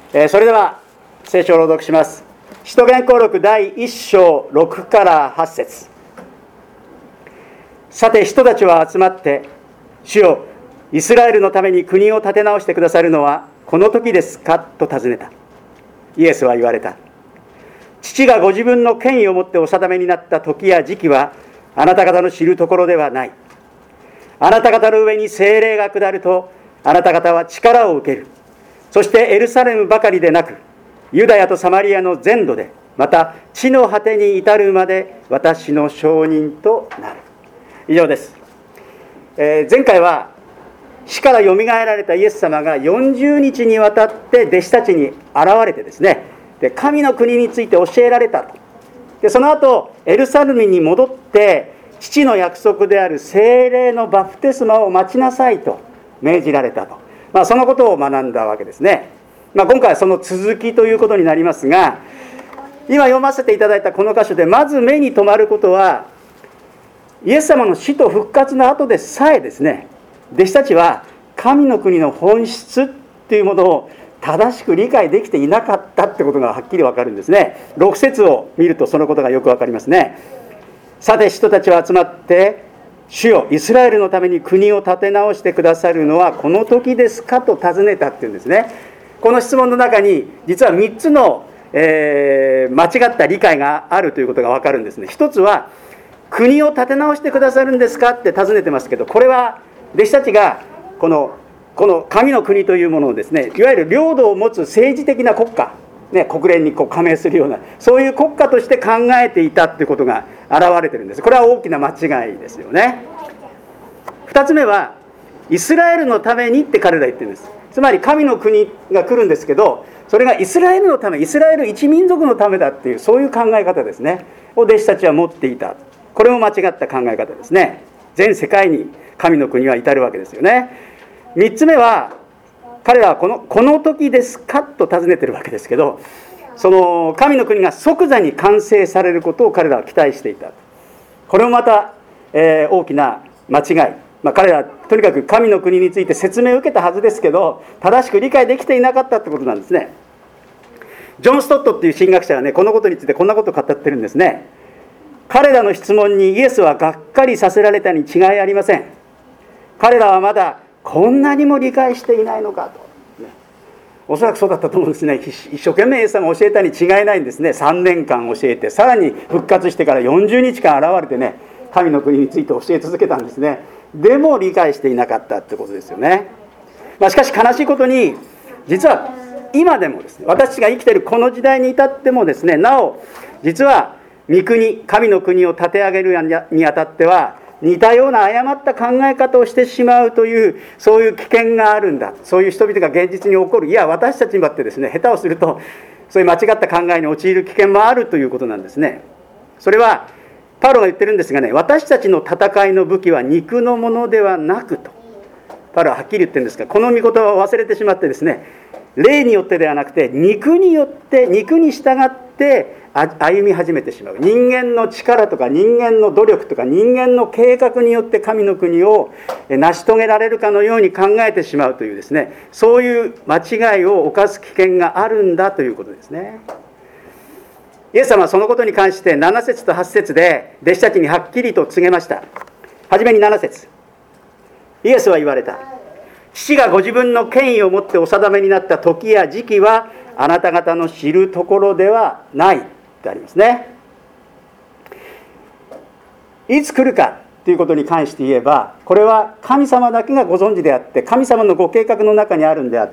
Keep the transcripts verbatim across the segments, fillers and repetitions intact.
えー、それでは聖書を朗読します。使徒言行録だいいっ章ろくからはち節。さて人たちは集まって、主よ、イスラエルのために国を立て直してくださるのはこの時ですかと尋ねた。イエスは言われた。父がご自分の権威をもってお定めになった時や時期はあなた方の知るところではない。あなた方の上に聖霊が下ると、あなた方は力を受ける。そしてエルサレムばかりでなく、ユダヤとサマリアの全土で、また地の果てに至るまで私の証人となる。以上です。えー、前回は死からよみがえられたイエス様がよんじゅうにちにわたって弟子たちに現れてですね、で神の国について教えられたと。でその後エルサレムに戻って父の約束である聖霊のバプテスマを待ちなさいと命じられたと、まあ、そのことを学んだわけですね。まあ、今回はその続きということになりますが、今読ませていただいたこの箇所でまず目に留まることは、イエス様の死と復活の後でさえですね、弟子たちは神の国の本質というものを正しく理解できていなかったってことがはっきりわかるんですね。ろく節を見るとそのことがよくわかりますね。さて人たちは集まって、主よ、イスラエルのために国を立て直してくださるのはこの時ですかと尋ねたっていうんですね。この質問の中に実はみっつの、えー、間違った理解があるということがわかるんですね。一つは、国を立て直してくださるんですかって尋ねてますけど、これは弟子たちがこのこの神の国というものをですね、いわゆる領土を持つ政治的な国家、ね、国連にこう加盟するようなそういう国家として考えていたということが現れているんです。これは大きな間違いですよね。二つ目は、イスラエルのためにって彼ら言ってるんです。つまり神の国が来るんですけど、それがイスラエルのため、イスラエル一民族のためだっていう、そういう考え方ですねを弟子たちは持っていた。これも間違った考え方ですね。全世界に神の国は至るわけですよね。三つ目は、彼らはこの、この時ですかと尋ねてるわけですけど、その神の国が即座に完成されることを彼らは期待していた。これもまた、えー、大きな間違い。まあ、彼らはとにかく神の国について説明を受けたはずですけど、正しく理解できていなかったってことなんですね。ジョン・ストットっていう神学者はね、このことについてこんなことを語ってるんですね。彼らの質問にイエスはがっかりさせられたに違いありません。彼らはまだこんなにも理解していないのかと、ね、おそらくそうだったと思うんですね。一生懸命イエス様が教えたに違いないんですね。さんねんかん教えて、さらに復活してからよんじゅうにちかん現れてね、神の国について教え続けたんですね。でも理解していなかったってことですよね。まあ、しかし悲しいことに、実は今でもですね、私たちが生きているこの時代に至ってもですね、なお実は御国、神の国を立て上げるにあたっては似たような誤った考え方をしてしまうという、そういう危険があるんだ。そういう人々が現実に起こる。いや、私たちにだってですね、下手をするとそういう間違った考えに陥る危険もあるということなんですね。それはパウロが言ってるんですがね、私たちの戦いの武器は肉のものではなくとパウロははっきり言ってるんですが、この御言葉を忘れてしまってですね、霊によってではなくて肉によって、肉に従って歩み始めてしまう。人間の力とか人間の努力とか人間の計画によって神の国を成し遂げられるかのように考えてしまうというですね、そういう間違いを犯す危険があるんだということですね。イエス様はそのことに関してなな節とはち節で弟子たちにはっきりと告げました。はじめになな節。イエスは言われた。父がご自分の権威をもってお定めになった時や時期はあなた方の知るところではないってありますね。いつ来るかということに関して言えば、これは神様だけがご存知であって、神様のご計画の中にあるんであって、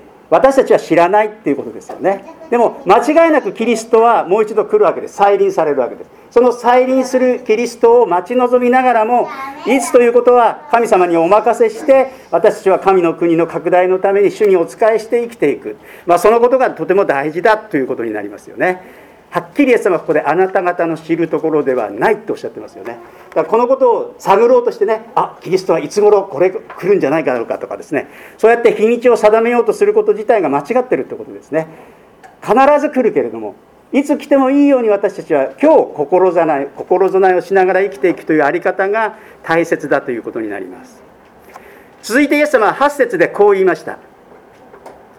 私たちは知らないっていうことですよね。でも間違いなくキリストはもう一度来るわけです。再臨されるわけです。その再臨するキリストを待ち望みながらも、いつということは神様にお任せして、私たちは神の国の拡大のために主にお仕えして生きていく、まあ、そのことがとても大事だということになりますよね。はっきりイエス様はここであなた方の知るところではないとおっしゃってますよね。だからこのことを探ろうとしてね、あ、キリストはいつ頃これ来るんじゃないかろうかとかですね、そうやって日にちを定めようとすること自体が間違ってるってことですね。必ず来るけれども、いつ来てもいいように私たちは今日心備え、心備えをしながら生きていくというあり方が大切だということになります。続いてイエス様ははち節でこう言いました。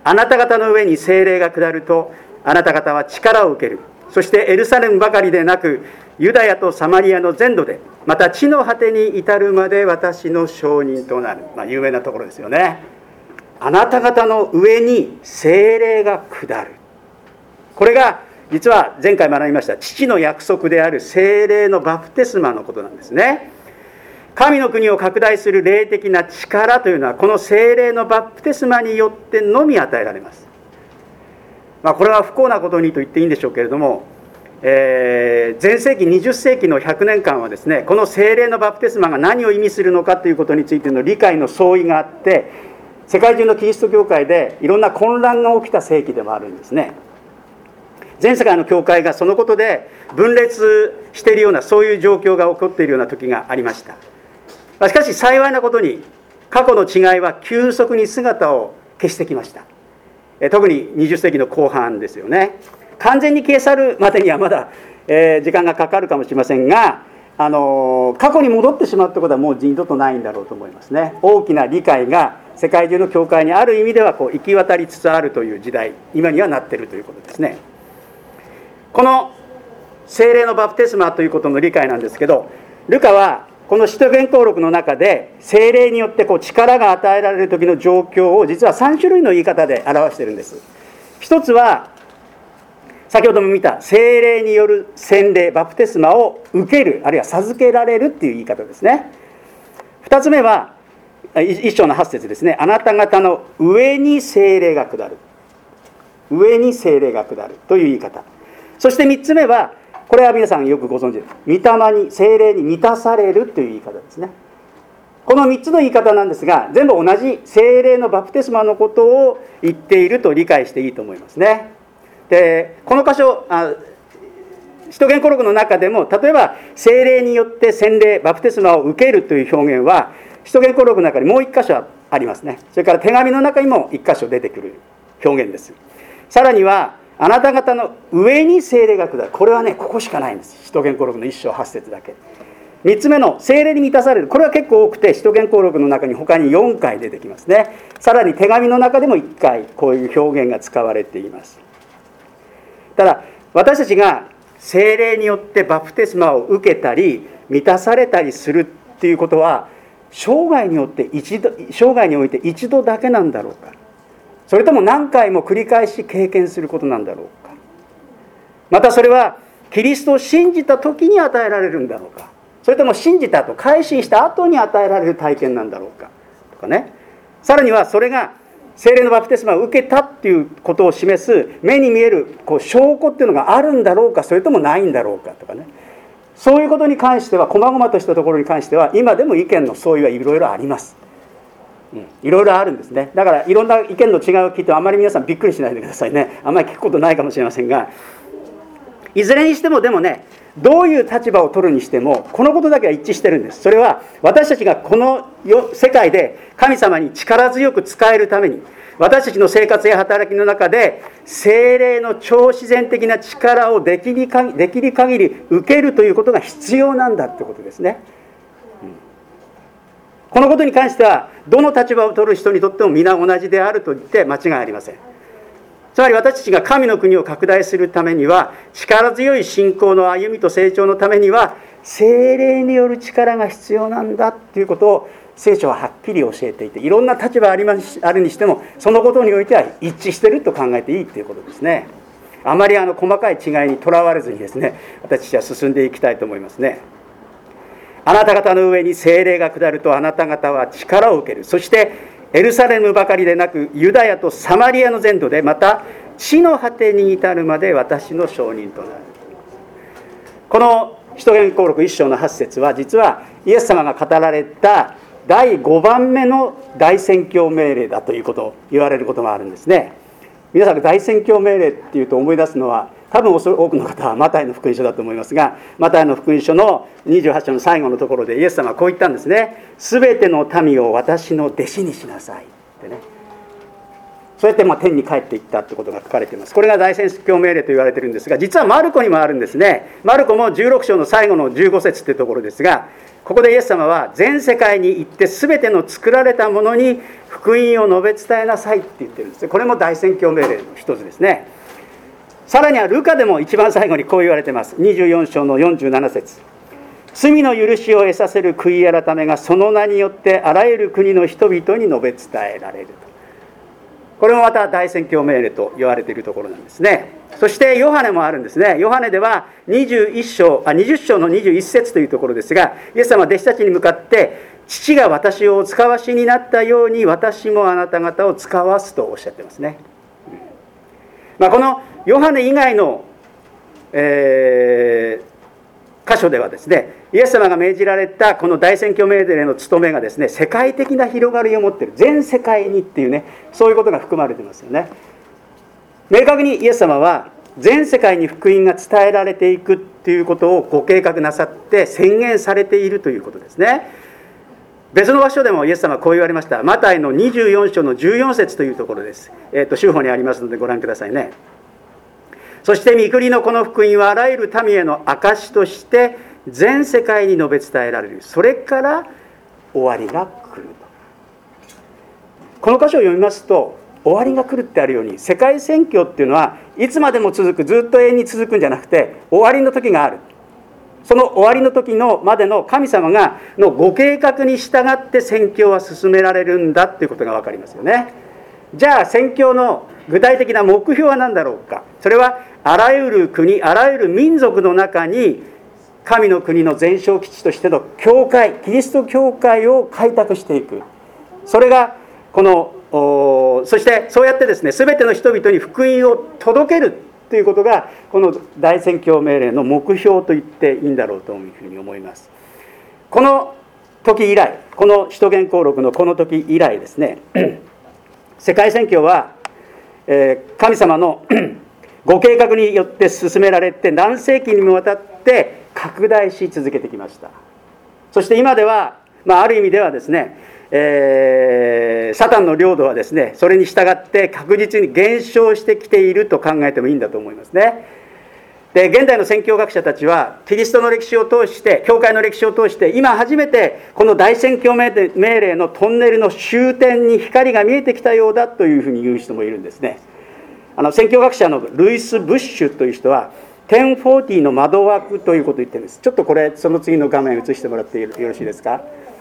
あなた方の上に聖霊が下ると、あなた方は力を受ける。そしてエルサレムばかりでなく、ユダヤとサマリアの全土で、また地の果てに至るまで私の証人となる。まあ、有名なところですよね。あなた方の上に聖霊が下る。これが実は前回学びました父の約束である聖霊のバプテスマのことなんですね。神の国を拡大する霊的な力というのは、この聖霊のバプテスマによってのみ与えられます。まあ、これは不幸なことにと言っていいんでしょうけれども、えー、前世紀にじゅっ世紀のひゃくねんかんはですね、この聖霊のバプテスマが何を意味するのかということについての理解の相違があって、世界中のキリスト教会でいろんな混乱が起きた世紀でもあるんですね。全世界の教会がそのことで分裂しているような、そういう状況が起こっているような時がありました。しかし幸いなことに、過去の違いは急速に姿を消してきました。特ににじゅっ世紀の後半ですよね。完全に消え去るまでにはまだ、えー、時間がかかるかもしれませんが、あのー、過去に戻ってしまうということはもう二度とないんだろうと思いますね。大きな理解が世界中の教会にある意味ではこう行き渡りつつあるという時代、今にはなっているということですね。この聖霊のバプテスマということの理解なんですけど、ルカはこの使徒言行録の中で聖霊によってこう力が与えられる時の状況を実はさん種類の言い方で表しているんです。一つは先ほども見た聖霊による洗礼バプテスマを受ける、あるいは授けられるっていう言い方ですね。二つ目は一章の八節ですね。あなた方の上に聖霊が下る、上に聖霊が下るという言い方。そして三つ目は、これは皆さんよくご存知です。御霊に、聖霊に満たされるという言い方ですね。このみっつの言い方なんですが、全部同じ聖霊のバプテスマのことを言っていると理解していいと思いますね。で、この箇所、あ使徒言行録の中でも、例えば聖霊によって洗礼バプテスマを受けるという表現は使徒言行録の中にもう一箇所ありますね。それから手紙の中にも一箇所出てくる表現です。さらにはあなた方の上に聖霊が下る、これはねここしかないんです。使徒言行録の一章八節だけ。三つ目の聖霊に満たされる、これは結構多くて使徒言行録の中に他によんかい出てきますね。さらに手紙の中でもいっかいこういう表現が使われています。ただ私たちが聖霊によってバプテスマを受けたり満たされたりするっていうことは生涯によって一度生涯において一度だけなんだろうか、それとも何回も繰り返し経験することなんだろうか、またそれはキリストを信じた時に与えられるんだろうか、それとも信じた後改心した後に与えられる体験なんだろうかとかね。さらにはそれが聖霊のバプテスマを受けたっていうことを示す目に見えるこう証拠っていうのがあるんだろうか、それともないんだろうかとかね。そういうことに関しては、細々としたところに関しては今でも意見の相違はいろいろあります。いろいろあるんですね。だからいろんな意見の違いを聞いてあまり皆さんびっくりしないでくださいね。あんまり聞くことないかもしれませんが、いずれにしてもでもね、どういう立場を取るにしてもこのことだけは一致してるんです。それは私たちがこの世界で神様に力強く仕えるために、私たちの生活や働きの中で聖霊の超自然的な力をできる限り、できる限り受けるということが必要なんだということですね。うん、このことに関してはどの立場を取る人にとっても皆同じであると言って間違いありません。つまり私たちが神の国を拡大するためには、力強い信仰の歩みと成長のためには聖霊による力が必要なんだということを聖書ははっきり教えていて、いろんな立場ありますあるにしてもそのことにおいては一致していると考えていいということですね。あまりあの細かい違いにとらわれずにですね、私たちは進んでいきたいと思いますね。あなた方の上に聖霊が下るとあなた方は力を受ける。そしてエルサレムばかりでなくユダヤとサマリアの全土で、また地の果てに至るまで私の証人となる。この使徒言行録一章の八節は実はイエス様が語られただいごばんめの大宣教命令だということを言われることがあるんですね。皆さんが大宣教命令っていうと思い出すのは、多分多くの方はマタイの福音書だと思いますが、マタイの福音書のにじゅうはち章の最後のところでイエス様はこう言ったんですね。すべての民を私の弟子にしなさいってね。 そうやってまあ天に帰っていったということが書かれています。これが大宣教命令と言われているんですが、実はマルコにもあるんですね。マルコもじゅうろく章の最後のじゅうご節というところですが、ここでイエス様は全世界に行って全ての作られたものに福音を述べ伝えなさいって言ってるんです。これも大宣教命令の一つですね。さらにはルカでも一番最後にこう言われています。にじゅうよん章のよんじゅうなな節、罪の許しを得させる悔い改めがその名によってあらゆる国の人々に述べ伝えられると。これもまた大宣教命令と言われているところなんですね。そしてヨハネもあるんですね。ヨハネではにじゅういち章、あ、にじゅう章のにじゅういち節というところですが、イエス様は弟子たちに向かって、父が私をお使わしになったように私もあなた方を使わすとおっしゃってますね。まあ、このヨハネ以外の、えー箇所ではですね、イエス様が命じられたこの大宣教命令の務めがですね、世界的な広がりを持っている、全世界にっていうね、そういうことが含まれてますよね。明確にイエス様は全世界に福音が伝えられていくっていうことをご計画なさって宣言されているということですね。別の場所でもイエス様はこう言われました。マタイのにじゅうよん章のじゅうよん節というところです。えっと、州法にありますのでご覧くださいね。そして御国のこの福音はあらゆる民への証として全世界に述べ伝えられる。それから終わりが来ると。この箇所を読みますと、終わりが来るってあるように、世界宣教っていうのはいつまでも続く、ずっと永遠に続くんじゃなくて、終わりの時がある。その終わりの時のまでの神様がのご計画に従って宣教は進められるんだっていうことが分かりますよね。じゃあ宣教の具体的な目標は何だろうか。それはあらゆる国、あらゆる民族の中に神の国の全焼基地としての教会、キリスト教会を開拓していく。それがこのそしてそうやってですね、全ての人々に福音を届けるということがこの大宣教命令の目標と言っていいんだろうというふうに思います。この時以来、この使徒言行録のこの時以来ですね、世界宣教は、えー、神様のご計画によって進められて何世紀にもわたって拡大し続けてきました。そして今では、まあ、ある意味ではですね、えー、サタンの領土はですね、それに従って確実に減少してきていると考えてもいいんだと思いますね。で、現代の宣教学者たちはキリストの歴史を通して、教会の歴史を通して今初めてこの大宣教命令のトンネルの終点に光が見えてきたようだというふうに言う人もいるんですね。あの宣教学者のルイス・ブッシュという人はじゅうよんの窓枠ということを言ってるんです。ちょっとこれその次の画面映してもらってよろしいですか。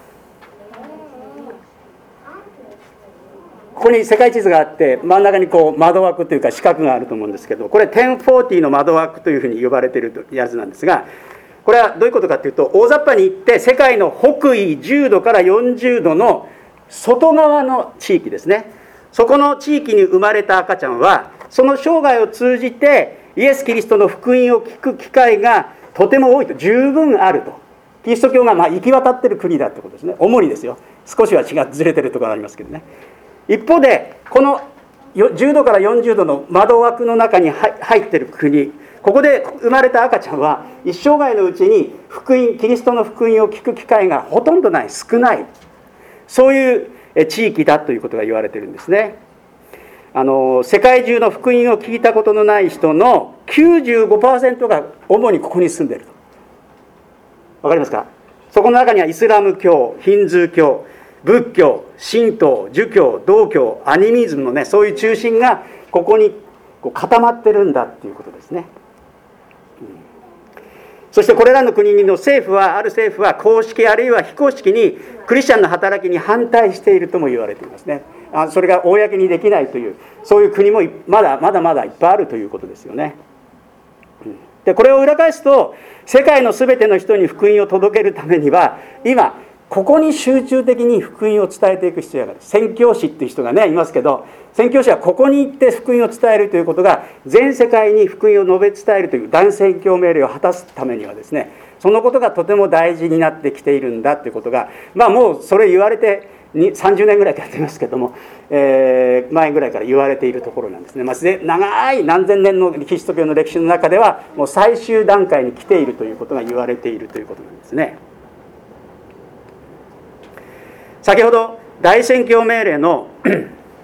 ここに世界地図があって真ん中にこう窓枠というか四角があると思うんですけど、これじゅうよんの窓枠というふうに呼ばれているやつなんですが、これはどういうことかというと、大雑把に言って世界の北緯じゅうどからよんじゅうどの外側の地域ですね。そこの地域に生まれた赤ちゃんはその生涯を通じてイエス・キリストの福音を聞く機会がとても多いと、十分あると。キリスト教がまあ行き渡っている国だということですね。主にですよ。少しは違うずれてるところがありますけどね。一方でこのじゅうどからよんじゅうどの窓枠の中に入っている国、ここで生まれた赤ちゃんは一生涯のうちに福音、キリストの福音を聞く機会がほとんどない、少ない、そういう地域だということが言われているんですね。あの世界中の福音を聞いたことのない人の きゅうじゅうごパーセント が主にここに住んでいると。わかりますか。そこの中にはイスラム教、ヒンズー教、仏教、神道、儒教、道教、アニミズムのね、そういう中心がここにこう固まってるんだっていうことですね。うん、そしてこれらの国の政府は、ある政府は公式あるいは非公式にクリスチャンの働きに反対しているとも言われていますね。あ、それが公にできないという、そういう国もまだまだまだいっぱいあるということですよね。うん、でこれを裏返すと、世界のすべての人に福音を届けるためには今ここに集中的に福音を伝えていく必要がある。宣教師っていう人がねいますけど、宣教師はここに行って福音を伝えるということが、全世界に福音を述べ伝えるという大宣教命令を果たすためにはですね、そのことがとても大事になってきているんだということが、まあもうそれ言われてさんじゅうねんぐらいやってますけども、えー、前ぐらいから言われているところなんですね。まあ、長い何千年のキリスト教の歴史の中ではもう最終段階に来ているということが言われているということなんですね。先ほど大宣教命令の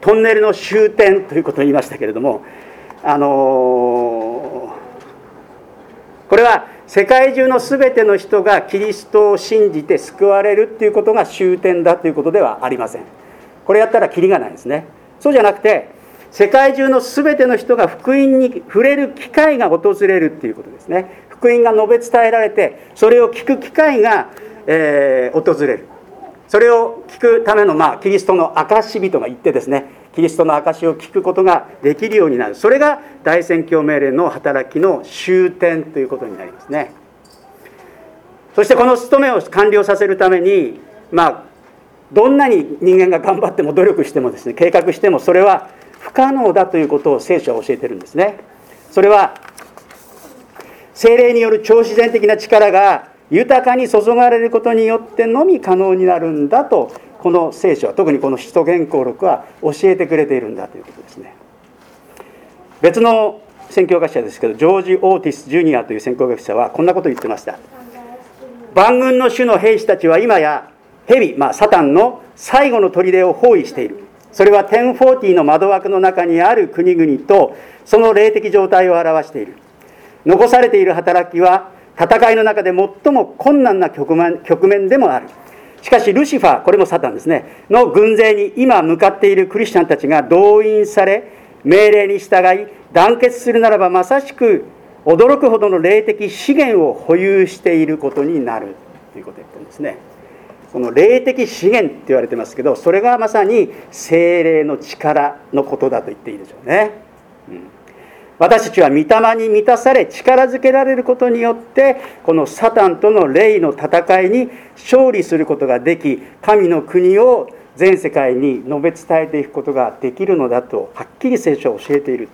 トンネルの終点ということを言いましたけれども、あのー、これは世界中のすべての人がキリストを信じて救われるということが終点だということではありません。これやったらキリがないですね。そうじゃなくて、世界中のすべての人が福音に触れる機会が訪れるということですね。福音が述べ伝えられて、それを聞く機会が、えー、訪れる。それを聞くための、まあ、キリストの証人が言ってですね、キリストの証を聞くことができるようになる。それが大宣教命令の働きの終点ということになりますね。そしてこの務めを完了させるために、まあ、どんなに人間が頑張っても努力してもですね、計画してもそれは不可能だということを聖書は教えているんですね。それは聖霊による超自然的な力が豊かに注がれることによってのみ可能になるんだと、この聖書は、特にこの使徒言行録は教えてくれているんだということですね。別の宣教学者ですけど、ジョージ・オーティス・ジュニアという宣教学者はこんなことを言ってました。万軍の主の兵士たちは今や蛇、まあ、サタンの最後の砦を包囲している。それはテンフォーティーの窓枠の中にある国々とその霊的状態を表している。残されている働きは戦いの中で最も困難な局面、局面でもある。しかしルシファー、これもサタンですね、の軍勢に今向かっているクリスチャンたちが動員され、命令に従い団結するならば、まさしく驚くほどの霊的資源を保有していることになるということを言ってるんですね。この霊的資源って言われてますけど、それがまさに聖霊の力のことだと言っていいでしょうね。うん、私たちは御霊に満たされ力づけられることによって、このサタンとの霊の戦いに勝利することができ、神の国を全世界に述べ伝えていくことができるのだとはっきり聖書は教えている。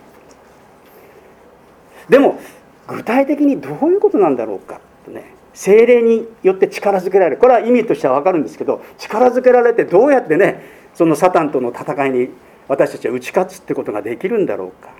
でも具体的にどういうことなんだろうかとね、聖霊によって力づけられる、これは意味としては分かるんですけど、力づけられてどうやってね、そのサタンとの戦いに私たちは打ち勝つってことができるんだろうか。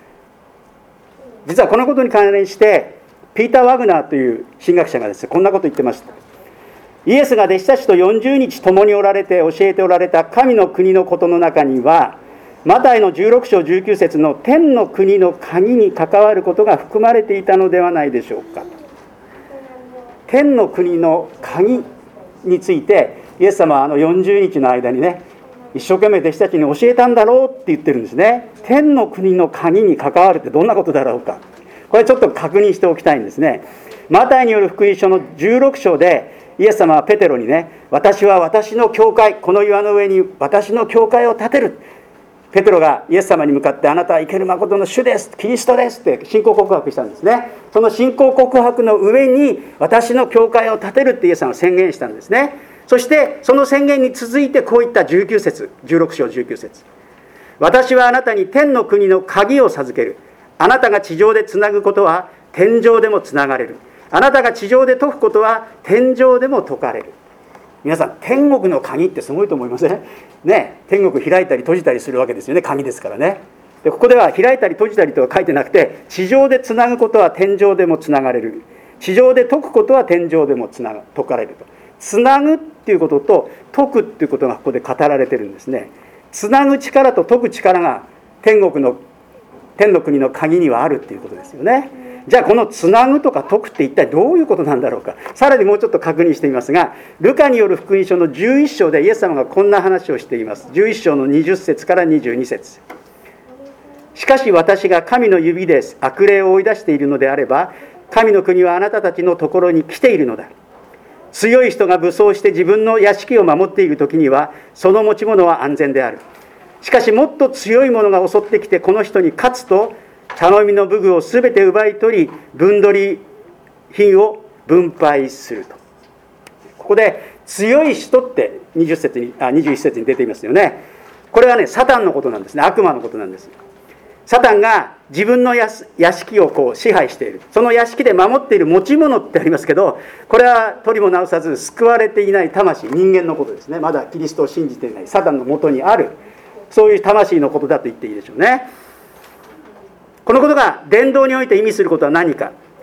実はこのことに関連してピーター・ワグナーという神学者がですね、こんなことを言ってました。イエスが弟子たちとよんじゅうにち共におられて教えておられた神の国のことの中には、マタイのじゅうろくしょうじゅうきゅうせつの天の国の鍵に関わることが含まれていたのではないでしょうか。天の国の鍵についてイエス様はあのよんじゅうにちの間にね、一生懸命弟子たちに教えたんだろうって言ってるんですね。天の国の鍵に関わるってどんなことだろうか、これちょっと確認しておきたいんですね。マタイによる福音書のじゅうろくしょうでイエス様はペテロにね、私は私の教会、この岩の上に私の教会を建てる。ペテロがイエス様に向かって、あなたは生ける誠の主です、キリストですって信仰告白したんですね。その信仰告白の上に私の教会を建てるってイエス様は宣言したんですね。そしてその宣言に続いてこういったじゅうきゅうせつ、じゅうろくしょうじゅうきゅうせつ、私はあなたに天の国の鍵を授ける。あなたが地上でつなぐことは天上でもつながれる。あなたが地上で解くことは天上でも解かれる。皆さん、天国の鍵ってすごいと思いません？ね、天国開いたり閉じたりするわけですよね。鍵ですからね。でここでは開いたり閉じたりとは書いてなくて、地上でつなぐことは天上でもつながれる、地上で解くことは天上でもつなが解かれると。つなぐっていうことと解くっていうことがここで語られてるんですね。つなぐ力と解く力が天国の天の国の鍵にはあるっていうことですよね。じゃあこのつなぐとか解くって一体どういうことなんだろうか。さらにもうちょっと確認してみますが、ルカによる福音書のじゅういっしょうでイエス様がこんな話をしています。じゅういっしょうのにじゅっせつからにじゅうにせつ。しかし私が神の指で悪霊を追い出しているのであれば、神の国はあなたたちのところに来ているのだ。強い人が武装して自分の屋敷を守っているときには、その持ち物は安全である。しかしもっと強い者が襲ってきてこの人に勝つと、頼みの武具をすべて奪い取り、分取り品を分配すると。ここで強い人ってにじゅっせつにあにじゅういっせつに出ていますよね。これはね、サタンのことなんですね。悪魔のことなんです。サタンが自分の屋敷をこう支配している。その屋敷で守っている持ち物ってありますけど、これは取りも直さず救われていない魂、人間のことですね。まだキリストを信じていないサタンのもとにある、そういう魂のことだと言っていいでしょうね。このことが伝道において意味することは何か。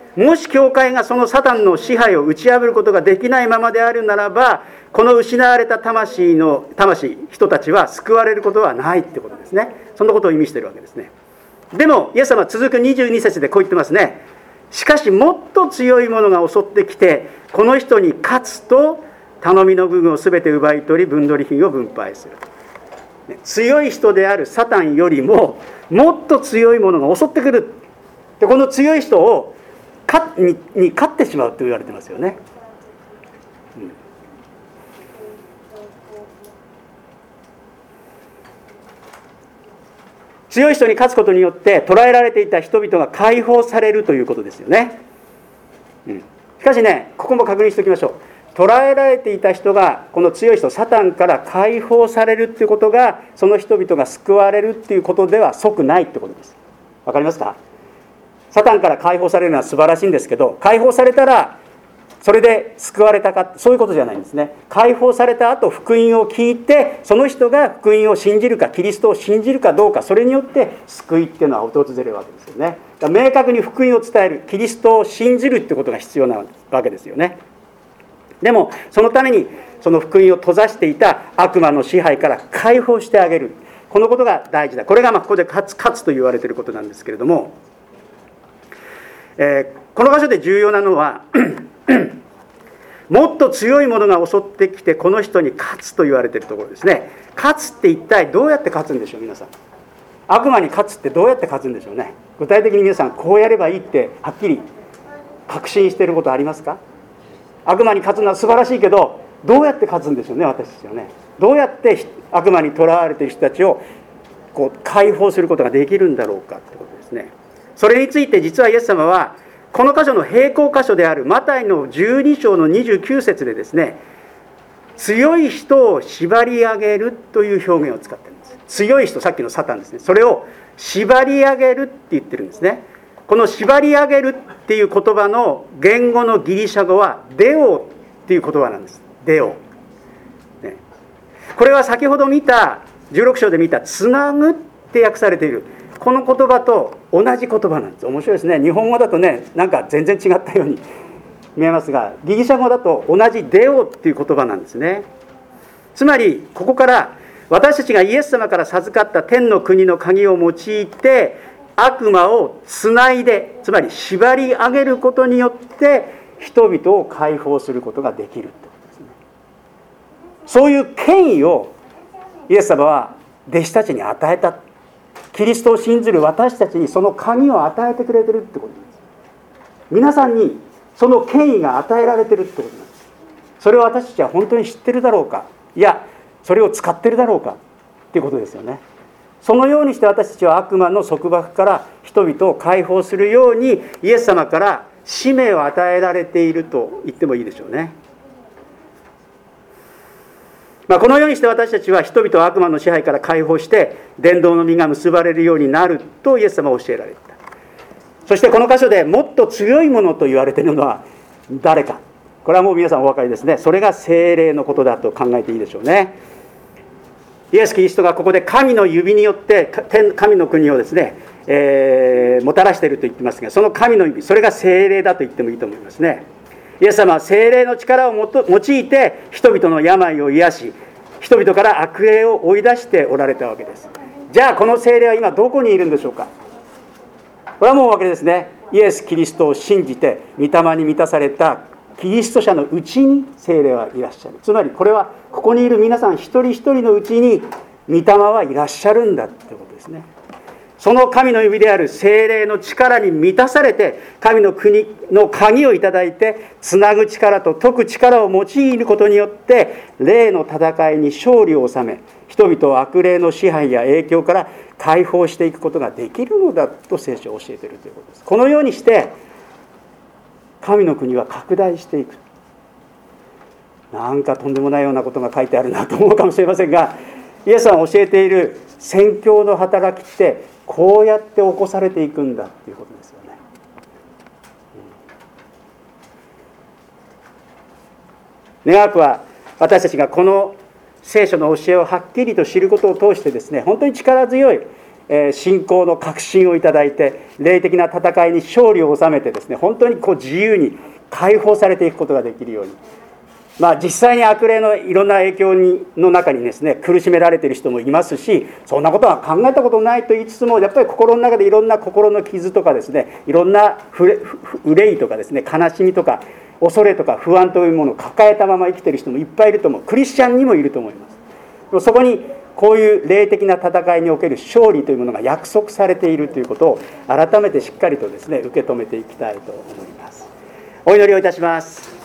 もし教会がそのサタンの支配を打ち破ることができないままであるならば、この失われた魂の魂人たちは救われることはないってことですね。そんなことを意味しているわけですね。でもイエス様は続くにじゅうに節でこう言ってますね。しかしもっと強いものが襲ってきて、この人に勝つと頼みの部分をすべて奪い取り、分取り品を分配する。強い人であるサタンよりももっと強いものが襲ってくる。でこの強い人をか に, に勝ってしまうと言われてますよね、うん、強い人に勝つことによって捕らえられていた人々が解放されるということですよね、うん、しかしね、ここも確認しておきましょう。捕らえられていた人が、この強い人サタンから解放されるということが、その人々が救われるということでは即ないということです。わかりますか？サタンから解放されるのは素晴らしいんですけど、解放されたらそれで救われたか、そういうことじゃないんですね。解放された後、福音を聞いて、その人が福音を信じるか、キリストを信じるかどうか、それによって救いっていうのは訪れるわけですよね。だから明確に福音を伝える、キリストを信じるってことが必要なわけですよね。でもそのためにその福音を閉ざしていた悪魔の支配から解放してあげる、このことが大事だ。これがまあここで勝つ勝つと言われていることなんですけれども、えー、この場所で重要なのはもっと強いものが襲ってきてこの人に勝つと言われているところですね。勝つって一体どうやって勝つんでしょう。皆さん、悪魔に勝つってどうやって勝つんでしょうね。具体的に皆さんこうやればいいってはっきり確信していることありますか？悪魔に勝つのは素晴らしいけど、どうやって勝つんでしょうね。私たちはね、どうやって悪魔に囚われている人たちをこう解放することができるんだろうかということですね。それについて実はイエス様はこの箇所の並行箇所であるマタイのじゅうに章のにじゅうきゅう節でですね、強い人を縛り上げるという表現を使っているんです。強い人、さっきのサタンですね、それを縛り上げるって言ってるんですね。この縛り上げるっていう言葉の言語のギリシャ語はデオっていう言葉なんです。デオ、ね、これは先ほど見たじゅうろく章で見たつなぐって訳されているこの言葉と同じ言葉なんです。面白いですね。日本語だとね、なんか全然違ったように見えますが、ギリシャ語だと同じデオっていう言葉なんですね。つまりここから私たちがイエス様から授かった天の国の鍵を用いて悪魔をつないで、つまり縛り上げることによって人々を解放することができるということですね。そういう権威をイエス様は弟子たちに与えた。キリストを信じる私たちにその鍵を与えてくれてるってことです。皆さんにその権威が与えられてるってことなんです。それを私たちは本当に知ってるだろうか、いやそれを使ってるだろうかっていうことですよね。そのようにして私たちは悪魔の束縛から人々を解放するようにイエス様から使命を与えられていると言ってもいいでしょうね。まあ、このようにして私たちは人々を悪魔の支配から解放して伝道の実が結ばれるようになるとイエス様は教えられた。そしてこの箇所でもっと強いものと言われているのは誰か、これはもう皆さんお分かりですね。それが聖霊のことだと考えていいでしょうね。イエス・キリストがここで神の指によって神の国をですね、えー、もたらしていると言ってますが、その神の指、それが聖霊だと言ってもいいと思いますね。イエス様は聖霊の力をもと用いて人々の病を癒し、人々から悪霊を追い出しておられたわけです。じゃあこの聖霊は今どこにいるんでしょうか。これはもうお分かりですね。イエス・キリストを信じて御霊に満たされたキリスト者のうちに聖霊はいらっしゃる。つまりこれはここにいる皆さん一人一人のうちに御霊はいらっしゃるんだということですね。その神の指である聖霊の力に満たされて、神の国の鍵をいただいて、つなぐ力と解く力を用いることによって霊の戦いに勝利を収め、人々を悪霊の支配や影響から解放していくことができるのだと聖書を教えているということです。このようにして神の国は拡大していく。なんかとんでもないようなことが書いてあるなと思うかもしれませんが、イエスさんが教えている宣教の働きってこうやって起こされていくんだっていうことですよね。うん、願わくは私たちがこの聖書の教えをはっきりと知ることを通してですね、本当に力強い信仰の確信をいただいて、霊的な戦いに勝利を収めてですね、本当にこう自由に解放されていくことができるように、まあ、実際に悪霊のいろんな影響にの中にですね苦しめられている人もいますし、そんなことは考えたことないと言いつつも、やっぱり心の中でいろんな心の傷とかですね、いろんな憂いとかですね、悲しみとか恐れとか不安というものを抱えたまま生きている人もいっぱいいると思う。クリスチャンにもいると思います。そこにこういう霊的な戦いにおける勝利というものが約束されているということを改めてしっかりとですね受け止めていきたいと思います。お祈りをいたします。